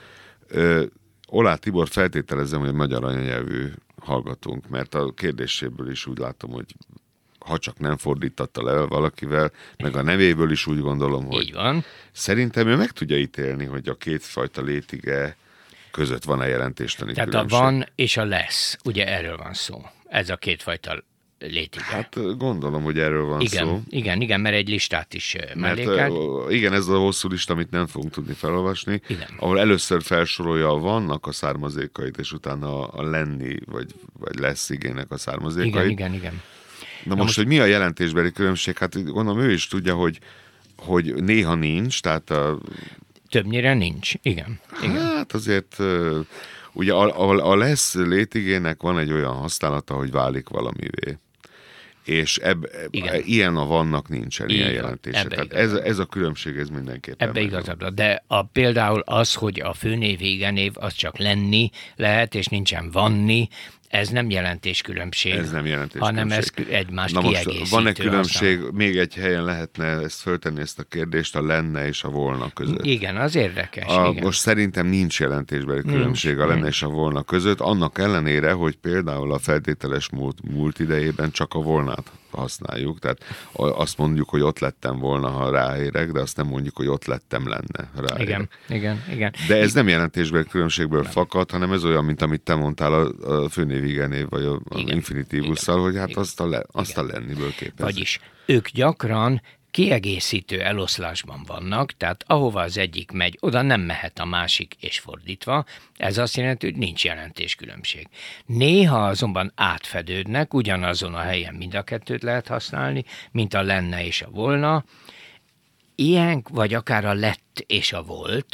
S1: Oláh Tibor feltételezem, hogy magyar anyanyelvű hallgatónk, mert a kérdéséből is úgy látom, hogy ha csak nem fordítatta le valakivel, meg a nevéből is úgy gondolom, hogy
S2: így van.
S1: Szerintem ő meg tudja ítélni, hogy a kétfajta létige között van-e jelentéstani
S2: tehát
S1: különbség.
S2: Tehát a van és a lesz, ugye erről van szó. Ez a kétfajta létige.
S1: Hát gondolom, hogy erről van szó.
S2: Igen, mert egy listát is mellékel.
S1: Igen, ez a hosszú lista, amit nem fogunk tudni felolvasni, igen. Ahol először felsorolja a vannak a származékait, és utána a lenni, vagy lesz igének a származékait.
S2: Igen.
S1: Na most, hogy mi a jelentésbeli különbség? Hát gondolom ő is tudja, hogy néha nincs, tehát
S2: többnyire nincs, igen.
S1: Hát azért ugye a lesz létigének van egy olyan használata, hogy válik valamivé. És ilyen a vannak nincsen, ilyen jelentése. Tehát ez a különbség, ez mindenképpen.
S2: Ebbe igazad. De például az, hogy a főnév, igenév, az csak lenni lehet, és nincsen vanni, ez nem jelentéskülönbség.
S1: Ez nem
S2: hanem
S1: jelentéskülönbség.
S2: Ez egymást kiegészítő.
S1: Van-e különbség, még egy helyen lehetne ezt föltenni ezt a kérdést, a lenne és a volna között?
S2: Igen, az érdekes. Igen.
S1: Most szerintem nincs jelentésbeli különbség a lenne és a volna között, annak ellenére, hogy például a feltételes múlt idejében csak a volnát használjuk, tehát azt mondjuk, hogy ott lettem volna, ha ráérek, de azt nem mondjuk, hogy ott lettem lenne, ha ráérek.
S2: Igen.
S1: De ez nem jelentésbeli különbségből fakad, hanem ez olyan, mint amit te mondtál a főnév, igenév, vagy a infinitívusszal, hogy hát azt a lenniből képezik.
S2: Vagyis ők gyakran kiegészítő eloszlásban vannak, tehát ahova az egyik megy, oda nem mehet a másik, és fordítva. Ez azt jelenti, hogy nincs jelentéskülönbség. Néha azonban átfedődnek, ugyanazon a helyen mind a kettőt lehet használni, mint a lenne és a volna. Ilyen, vagy akár a lett és a volt,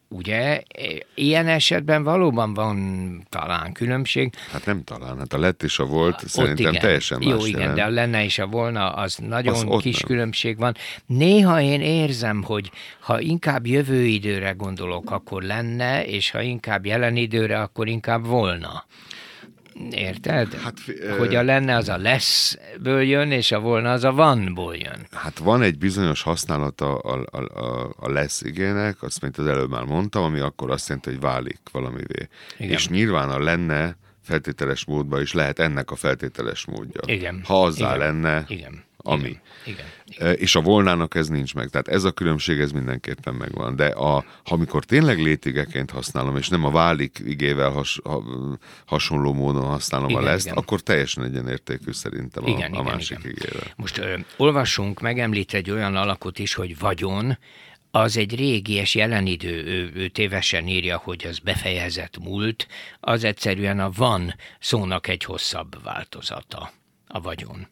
S2: Ugye? Ilyen esetben valóban van talán különbség.
S1: Hát nem talán, hát a lett és a volt szerintem
S2: igen.
S1: teljesen más.
S2: Jó, igen,
S1: jelent.
S2: de a lenne és a volna, az nagyon
S1: Az
S2: kis
S1: nem.
S2: különbség van. Néha én érzem, hogy ha inkább jövő időre gondolok, akkor lenne, és ha inkább jelen időre, akkor inkább volna. Érted?
S1: Hát,
S2: hogy a lenne az a leszből jön, és a volna az a vanból jön.
S1: Hát van egy bizonyos használata a lesz igének, azt, mint az előbb már mondtam, ami akkor azt jelenti, hogy válik valamivé.
S2: Igen.
S1: És nyilván a lenne feltételes módban is lehet ennek a feltételes módja.
S2: Igen.
S1: Ha azzá
S2: Igen.
S1: lenne,
S2: Igen.
S1: ami.
S2: Igen.
S1: És a volnának ez nincs meg. Tehát ez a különbség, ez mindenképpen megvan. De ha amikor tényleg létigeként használom, és nem a válik igével hasonló módon használom
S2: Igen,
S1: a leszt,
S2: igen.
S1: akkor teljesen egyenértékű szerintem a másik igével.
S2: Most olvassunk, megemlít egy olyan alakot is, hogy vagyon, az egy régies jelenidő, ő tévesen írja, hogy az befejezett múlt, az egyszerűen a van szónak egy hosszabb változata, a vagyon.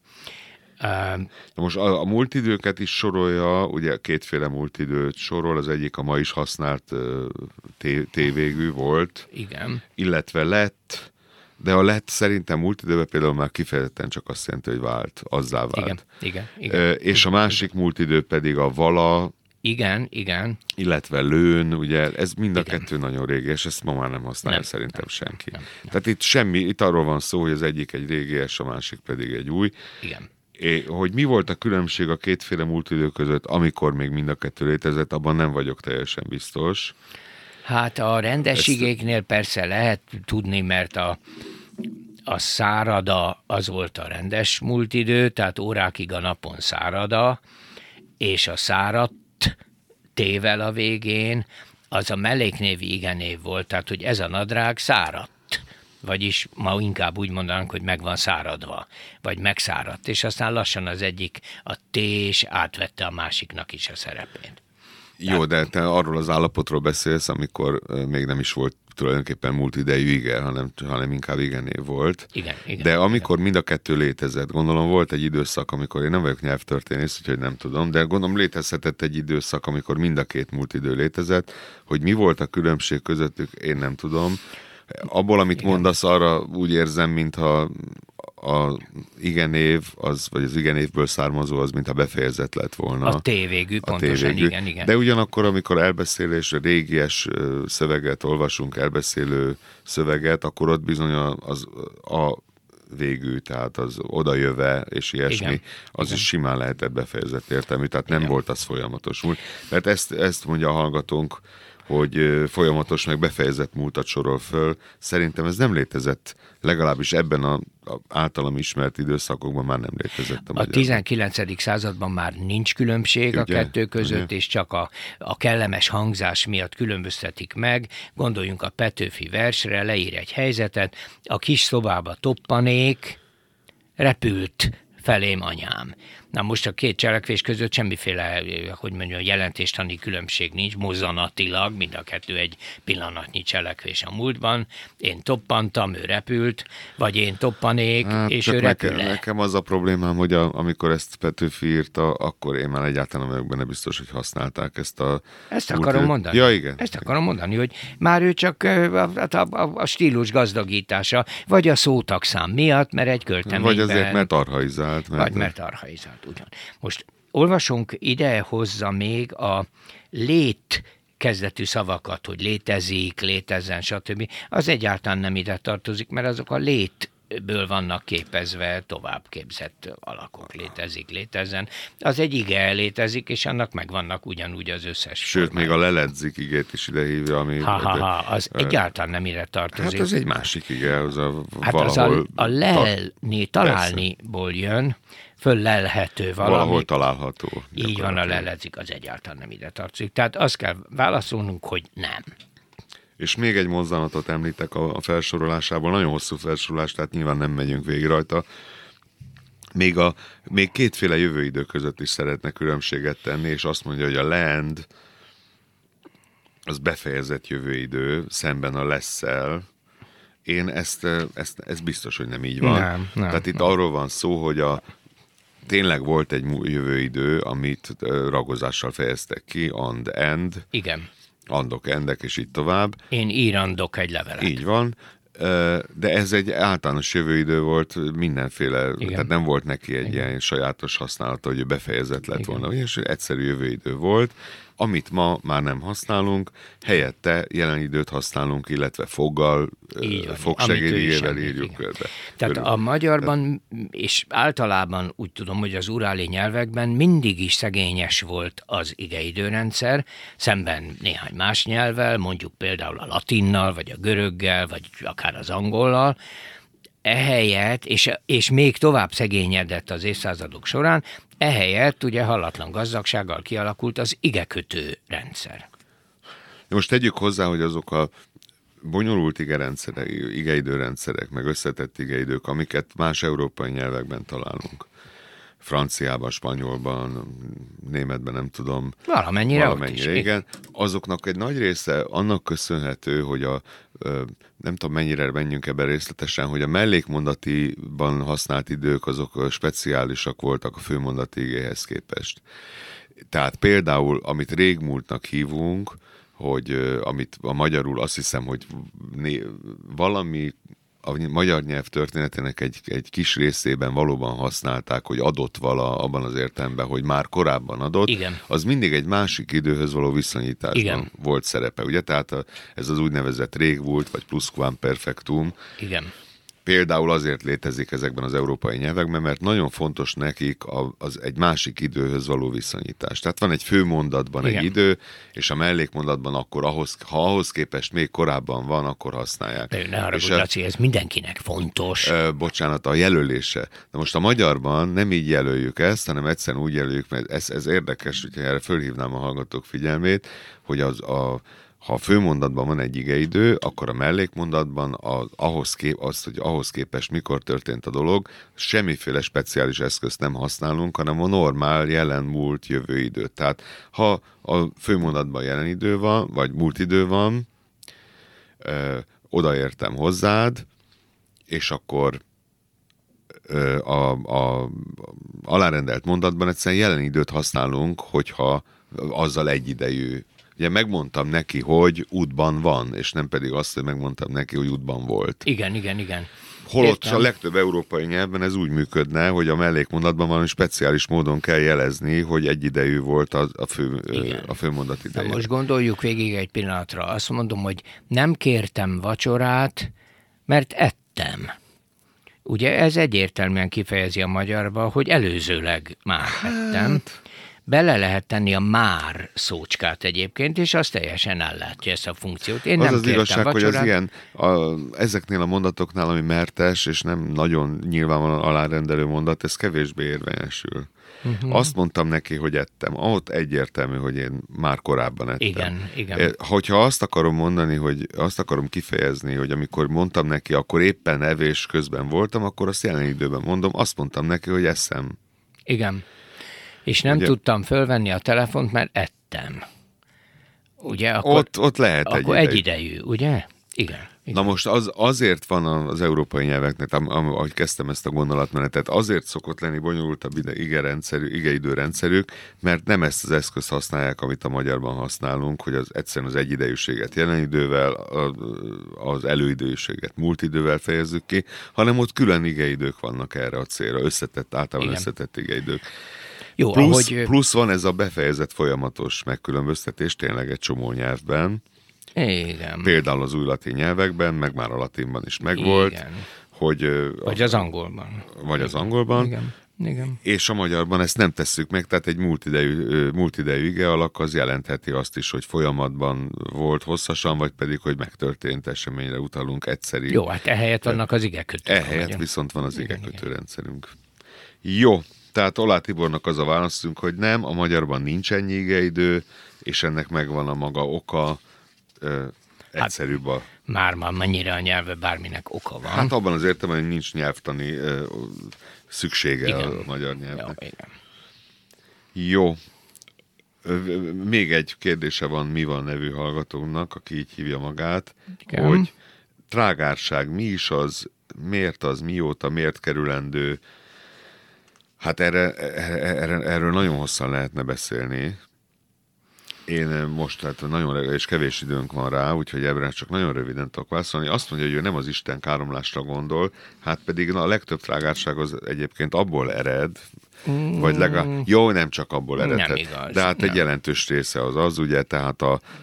S1: Most a múltidőket is sorolja, ugye kétféle múltidőt sorol, az egyik a ma is használt tévégű volt,
S2: Igen.
S1: illetve lett, de a lett szerintem múltidőben például már kifejezetten csak azt jelenti, hogy vált, azzá vált.
S2: Igen.
S1: És a másik múltidő pedig a vala,
S2: Igen.
S1: illetve lőn, ugye ez mind a kettő nagyon régi, és ezt ma már nem használja szerintem senki.
S2: Nem.
S1: Tehát itt arról van szó, hogy az egyik egy régies, a másik pedig egy új.
S2: Igen.
S1: Hogy mi volt a különbség a kétféle múltidő között, amikor még mind a kettő létezett, abban nem vagyok teljesen biztos.
S2: Hát a rendes igéknél persze lehet tudni, mert a szárada az volt a rendes múltidő, tehát órákig a napon szárada, és a száradt tével a végén, az a melléknévi igenév volt, tehát hogy ez a nadrág száradt. Vagyis ma inkább úgy mondanánk, hogy meg van száradva, vagy megszáradt, és aztán lassan az egyik, a tés átvette a másiknak is a szerepét.
S1: Jó, de te arról az állapotról beszélsz, amikor még nem is volt tulajdonképpen múlt idejű ige, hanem inkább igenév volt.
S2: Igen.
S1: De amikor mind a kettő létezett, gondolom volt egy időszak, amikor én nem vagyok nyelvtörténész, úgyhogy nem tudom, de gondolom létezhetett egy időszak, amikor mind a két múlt idő létezett, hogy mi volt a különbség közöttük, én nem tudom. Abból, amit mondasz, arra úgy érzem, mintha a igenév, vagy az igenévből származó, az mintha befejezett lett volna.
S2: A tévégű, pontosan, igen.
S1: De ugyanakkor, amikor elbeszélés, régies szöveget olvasunk, elbeszélő szöveget, akkor ott bizony a végű, tehát az odajöve és ilyesmi,
S2: igen.
S1: az
S2: igen.
S1: is simán lehetett befejezett értelmű, tehát nem volt az folyamatos múlt. Mert ezt mondja a hallgatónk, hogy folyamatos, meg befejezett múltat sorol föl. Szerintem ez nem létezett, legalábbis ebben az általam ismert időszakokban már nem létezett.
S2: A 19. században már nincs különbség ugye? A kettő között, ugye? És csak a kellemes hangzás miatt különböztetik meg. Gondoljunk a Petőfi versre, leír egy helyzetet, a kis szobába toppanék, repült felém anyám. Na most a két cselekvés között semmiféle, hogy mondjam, jelentéstani különbség nincs, mozzanatilag, mind a kettő egy pillanatnyi cselekvés a múltban. Én toppantam, ő repült, vagy én toppanék, és ő repül.
S1: Nekem az a problémám, hogy amikor ezt Petőfi írta, akkor én már egyáltalán vagyok benne biztos, hogy használták ezt a...
S2: Ezt akarom mondani.
S1: Ja, igen.
S2: Ezt akarom mondani, hogy már ő csak a stílus gazdagítása, vagy a szótagszám miatt, mert egy költeményben...
S1: Vagy azért, mert archaizált.
S2: Mert archaizált, ugyan. Most olvasunk, ide hozza még a lét kezdetű szavakat, hogy létezik, létezzen, stb. Az egyáltalán nem ide tartozik, mert azok a létből vannak képezve tovább képzett alakok. Létezik, létezzen. Az egy ige létezik, és annak megvannak ugyanúgy az összes
S1: Sőt,
S2: formája.
S1: még a leledzik igét is ide hívja, ami...
S2: Az egyáltalán nem ide tartozik.
S1: Hát az egy másik ige, az a
S2: valahol... Hát az a lelni, találniból jön, föllelhető valami.
S1: Valahol található.
S2: Így van, a leledzik, az egyáltalán nem ide tartozik. Tehát azt kell válaszolnunk, hogy nem.
S1: És még egy mozzanatot említek a felsorolásából, nagyon hosszú felsorolás, tehát nyilván nem megyünk végig rajta. Még kétféle jövőidő között is szeretne különbséget tenni, és azt mondja, hogy a land az befejezett jövőidő szemben a lesz-szel. Én ez biztos, hogy nem így van.
S2: Nem,
S1: tehát itt arról van szó, hogy tényleg volt egy jövőidő, amit ragozással fejeztek ki, and,
S2: igen.
S1: andok, endek, és így tovább.
S2: Én írandok egy levelet.
S1: Így van. De ez egy általános jövőidő volt, mindenféle,
S2: Igen.
S1: tehát nem volt neki egy ilyen sajátos használata, hogy befejezett lett volna, és egyszerű jövőidő volt, amit ma már nem használunk, helyette jelen időt használunk, illetve foggal, fogsegélyével írjuk körbe.
S2: Tehát a magyarban, és általában úgy tudom, hogy az uráli nyelvekben mindig is szegényes volt az igeidőrendszer, szemben néhány más nyelvvel, mondjuk például a latinnal, vagy a göröggel, vagy akár az angollal, ehelyett, és még tovább szegényedett az évszázadok során, ehelyett ugye hallatlan gazdagsággal kialakult az igekötő rendszer.
S1: Most tegyük hozzá, hogy azok a bonyolult igeidőrendszerek, meg összetett igeidők, amiket más európai nyelvekben találunk. Franciában, spanyolban, németben, nem tudom.
S2: Valamennyire
S1: igen. Azoknak egy nagy része annak köszönhető, hogy nem tudom mennyire menjünk ebben részletesen, hogy a mellékmondatiban használt idők azok speciálisak voltak a főmondati igéhez képest. Tehát például, amit régmúltnak hívunk, hogy amit a magyarul azt hiszem, hogy valami a magyar nyelv történetének egy kis részében valóban használták, hogy adott vala abban az értelemben, hogy már korábban adott,
S2: igen.
S1: Az mindig egy másik időhöz való viszonyításban volt szerepe, ugye? Tehát ez az úgynevezett régmúlt, vagy plusquamperfectum.
S2: Igen.
S1: Például azért létezik ezekben az európai nyelvekben, mert nagyon fontos nekik az egy másik időhöz való viszonyítás. Tehát van egy főmondatban egy idő, és a mellékmondatban akkor ha ahhoz képest még korábban van, akkor használják.
S2: Ne haragudj, Laci, ez mindenkinek fontos.
S1: Bocsánat, a jelölése. De most a magyarban nem így jelöljük ezt, hanem egyszerűen úgy jelöljük, mert ez érdekes, hogyha erre fölhívnám a hallgatók figyelmét, hogy ha a főmondatban van egy igeidő, akkor a mellékmondatban ahhoz képest mikor történt a dolog, semmiféle speciális eszközt nem használunk, hanem a normál jelen, múlt, jövő időt. Tehát ha a főmondatban jelen idő van, vagy múlt idő van, odaértem hozzád, és akkor a alárendelt mondatban egyszerűen jelen időt használunk, hogyha azzal egyidejű. Ugye megmondtam neki, hogy útban van, és nem pedig azt, hogy megmondtam neki, hogy útban volt.
S2: Igen.
S1: Holott a legtöbb európai nyelvben ez úgy működne, hogy a mellékmondatban valami speciális módon kell jelezni, hogy egyidejű volt a főmondat ideje.
S2: Na most gondoljuk végig egy pillanatra. Azt mondom, hogy nem kértem vacsorát, mert ettem. Ugye ez egyértelműen kifejezi a magyarba, hogy előzőleg már ettem. Bele lehet tenni a már szócskát egyébként, és az teljesen ellátja ezt a funkciót. Én
S1: az
S2: nem
S1: az igazság,
S2: vacsorát.
S1: hogy az ilyen, ezeknél a mondatoknál, ami mertes, és nem nagyon nyilvánvalóan alárendelő mondat, ez kevésbé érvényesül. Azt mondtam neki, hogy ettem. Ott egyértelmű, hogy én már korábban ettem.
S2: Igen.
S1: Hogyha azt akarom mondani, hogy azt akarom kifejezni, hogy amikor mondtam neki, akkor éppen evés közben voltam, akkor azt jelen időben mondom, azt mondtam neki, hogy eszem.
S2: Igen. És nem tudtam fölvenni a telefont, mert ettem. Ugye? Akkor,
S1: ott lehet
S2: akkor egyidejű, ugye? Igen.
S1: Na most azért van az európai nyelveknek, ahogy kezdtem ezt a gondolatmenetet, azért szokott lenni bonyolultabb igeidőrendszerük, mert nem ezt az eszközt használják, amit a magyarban használunk, hogy egyszerűen az egyidejűséget jelen idővel, az előidőséget múlt idővel fejezzük ki, hanem ott külön igeidők vannak erre a célra, általában összetett igeidők.
S2: Jó,
S1: plusz van ez a befejezett folyamatos megkülönböztetés tényleg egy csomó nyelvben.
S2: Igen.
S1: Például az új latin nyelvekben, meg már a latinban is megvolt.
S2: Igen.
S1: Vagy
S2: az angolban.
S1: Az angolban.
S2: Igen.
S1: És a magyarban ezt nem tesszük meg, tehát egy múltidejű ige alak az jelentheti azt is, hogy folyamatban volt hosszasan, vagy pedig, hogy megtörtént eseményre utalunk egyszerű.
S2: Jó, hát ehelyett vannak az igekötők.
S1: Ehelyett viszont van az igekötő rendszerünk. Jó. Tehát Oláh Tibornak az a válaszunk, hogy nem, a magyarban nincs ennyi igeidő, és ennek megvan a maga oka, egyszerűbb a...
S2: Már mennyire a nyelve bárminek oka van.
S1: Hát abban az értelemben, hogy nincs nyelvtani szüksége a magyar nyelvnek. Jó. Még egy kérdése van Mi van nevű hallgatónak, aki így hívja magát, hogy trágárság, mi is az, mióta, miért kerülendő. Hát erről nagyon hosszan lehetne beszélni. Én most, tehát nagyon és kevés időnk van rá, úgyhogy ebben csak nagyon röviden tudok válaszolni. Azt mondja, hogy ő nem az Isten káromlásra gondol, hát pedig a legtöbb trágárság az egyébként abból ered, vagy legalább, jó, nem csak abból eredhet.
S2: Nem igaz,
S1: de hát
S2: nem.
S1: egy jelentős része az, ugye, tehát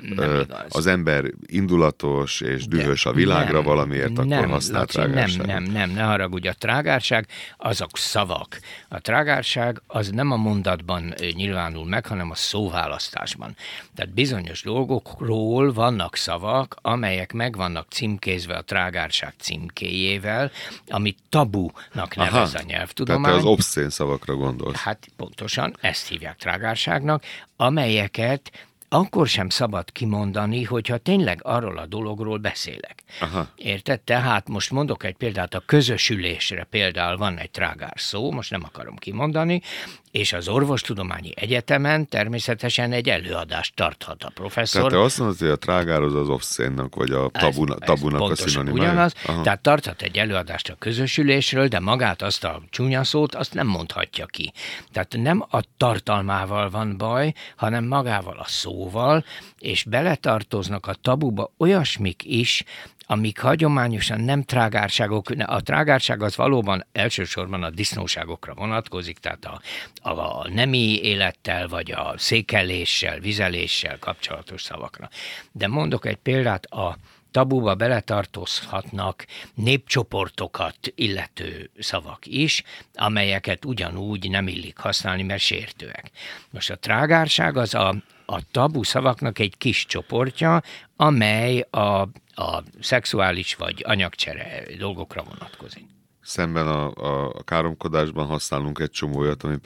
S1: az ember indulatos és dühös a világra valamiért, akkor használ
S2: Laci,
S1: trágárságot.
S2: nem, ne haragudj, a trágárság azok szavak. A trágárság az nem a mondatban nyilvánul meg, hanem a szóválasztásban. Tehát bizonyos dolgokról vannak szavak, amelyek meg vannak címkézve a trágárság címkéjével, amit tabunak nevez a nyelvtudomány.
S1: Tehát te az obszcén szavakra gondolsz.
S2: Hát pontosan, ezt hívják trágárságnak, amelyeket akkor sem szabad kimondani, hogyha tényleg arról a dologról beszélek.
S1: Aha.
S2: Érted? Tehát most mondok egy példát, a közösülésre például van egy trágár szó, most nem akarom kimondani, és az Orvostudományi Egyetemen természetesen egy előadást tarthat a professzor.
S1: Tehát te azt mondod, hogy a trágár az obszcénnak, vagy a tabunak a szinonimája?
S2: Ugyanaz. Tehát tarthat egy előadást a közösülésről, de magát azt a csúnya szót, azt nem mondhatja ki. Tehát nem a tartalmával van baj, hanem magával a szóval, és beletartoznak a tabuba olyasmik is, amik hagyományosan nem trágárságok. A trágárság az valóban elsősorban a disznóságokra vonatkozik, tehát a nemi élettel, vagy a székeléssel, vizeléssel kapcsolatos szavakra. De mondok egy példát, a tabuba beletartozhatnak népcsoportokat illető szavak is, amelyeket ugyanúgy nem illik használni, mert sértőek. Most a trágárság az a tabu szavaknak egy kis csoportja, amely a szexuális vagy anyagcsere dolgokra vonatkozik.
S1: Szemben a káromkodásban használunk egy csomó olyat, ami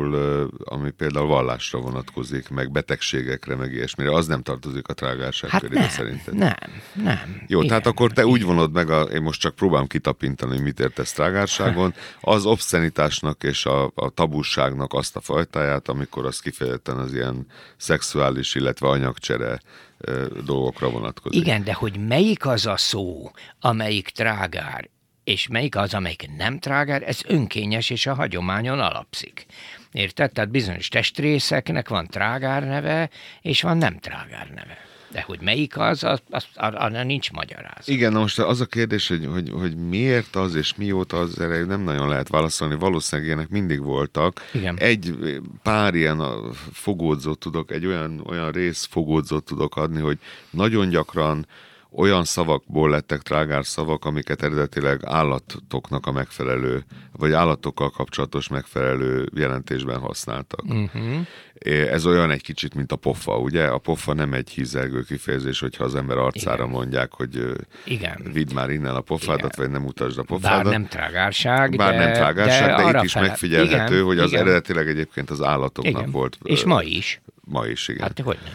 S1: például vallásra vonatkozik, meg betegségekre, meg ilyesmire. Az nem tartozik a trágárság körébe szerinted?
S2: Nem.
S1: Jó,
S2: Igen,
S1: tehát akkor te úgy vonod meg, én most csak próbálom kitapintani, hogy mit értesz trágárságon, az obszenitásnak és a tabusságnak azt a fajtáját, amikor az kifejezetten az ilyen szexuális, illetve anyagcsere dolgokra vonatkozik.
S2: Igen, de hogy melyik az a szó, amelyik trágár, és melyik az, amelyik nem trágár, ez önkényes és a hagyományon alapszik. Érted? Tehát bizonyos testrészeknek van trágár neve, és van nem trágár neve. De hogy melyik az, arra nincs magyarázat.
S1: Igen, na most az a kérdés, hogy miért az, és mióta az, erre nem nagyon lehet válaszolni. Valószínűleg ilyenek mindig voltak.
S2: Igen.
S1: Egy pár ilyen fogódzót tudok, egy olyan rész fogódzót tudok adni, hogy nagyon gyakran olyan szavakból lettek trágár szavak, amiket eredetileg állatoknak a megfelelő, vagy állatokkal kapcsolatos megfelelő jelentésben használtak. Uh-huh. Ez olyan egy kicsit, mint a pofa, ugye? A pofa nem egy hízelgő kifejezés, hogyha az ember arcára mondják, hogy vidd már innen a pofádat, vagy nem utasd a pofádat.
S2: Bár nem trágárság,
S1: de itt is megfigyelhető, hogy az eredetileg egyébként az állatoknak volt.
S2: És ma is.
S1: Ma is, igen.
S2: Hát hogy nem.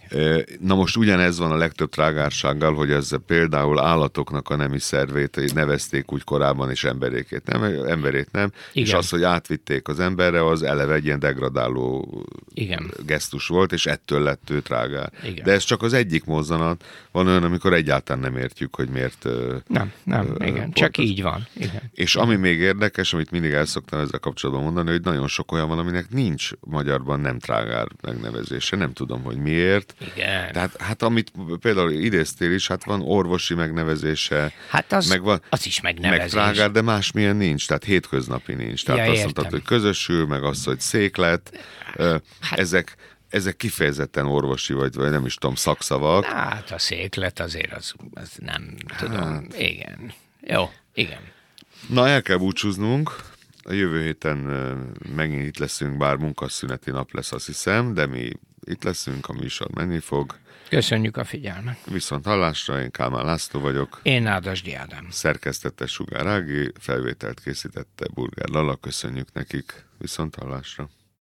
S1: Na most ugyanez van a legtöbb trágársággal, hogy ez például állatoknak a nemi szervét nevezték úgy korábban, és emberét nem. Igen. És az, hogy átvitték az emberre, az eleve egy ilyen degradáló gesztus volt, és ettől lett ő trágár. Igen. De ez csak az egyik mozzanat. Van olyan, amikor egyáltalán nem értjük, hogy miért...
S2: Nem, igen, csak így van. Igen.
S1: És ami még érdekes, amit mindig el szoktam ezzel kapcsolatban mondani, hogy nagyon sok olyan van, aminek nincs magyarban nem trágár megnevezése. Nem tudom, hogy miért.
S2: Igen.
S1: Tehát hát amit például idéztél is, hát van orvosi megnevezése.
S2: Hát az is megnevezés.
S1: Meg trágár, de másmilyen nincs, tehát hétköznapi nincs. Tehát azt mondtad, hogy közösül, meg az, hogy széklet. Ezek kifejezetten orvosi, vagy nem is tudom, szakszavak.
S2: Hát a széklet azért az nem tudom. Igen. Jó, igen.
S1: Na, el kell búcsúznunk. A jövő héten megint itt leszünk, bár munkaszüneti nap lesz, azt hiszem, de mi itt leszünk, a műsor menni fog.
S2: Köszönjük a figyelmet.
S1: Viszont hallásra, én Kálmán László vagyok.
S2: Én Nádasdy Ádám.
S1: Szerkesztette Sugár Ági, felvételt készítette Burger Lala, köszönjük nekik. Viszont hallásra.